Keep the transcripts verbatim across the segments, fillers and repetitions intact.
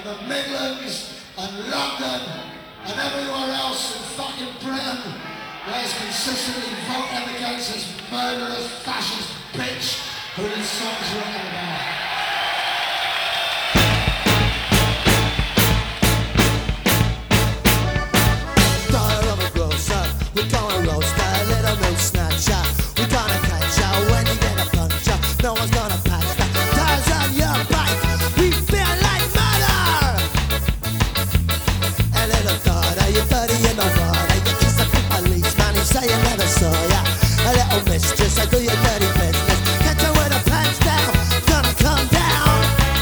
and the Midlands and London and everywhere else in fucking Britain where it's consistently voting against this murderous fascist bitch who this song's written about. We're gonna roast a little moose snatcher. We're gonna catch ya when you get a puncher. No one's gonna patch that tires on your bike. We feel like murder. A little daughter, you're dirty in the water. You kiss a policeman, he say you never saw ya. A little mistress, I do your dirty business. Catch her with her pants down, gonna come down.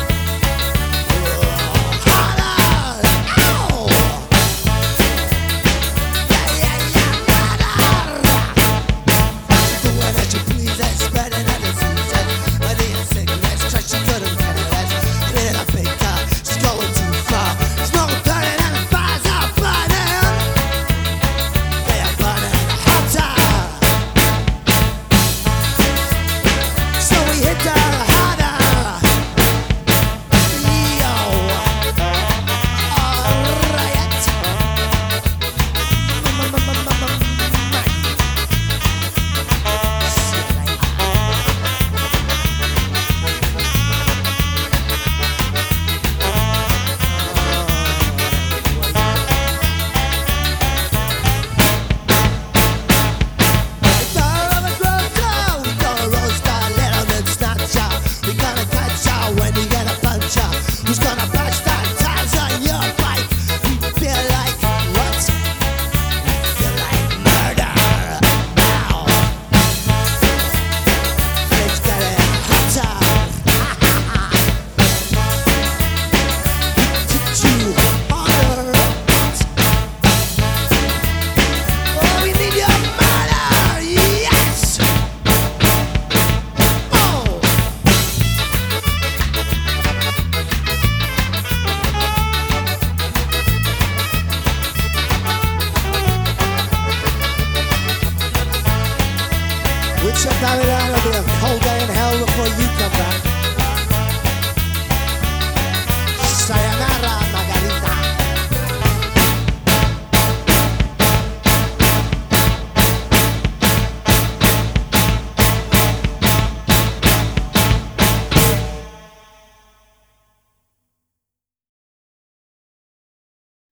Harder! Ow! Yeah, yeah, yeah. Doing as you please and spreading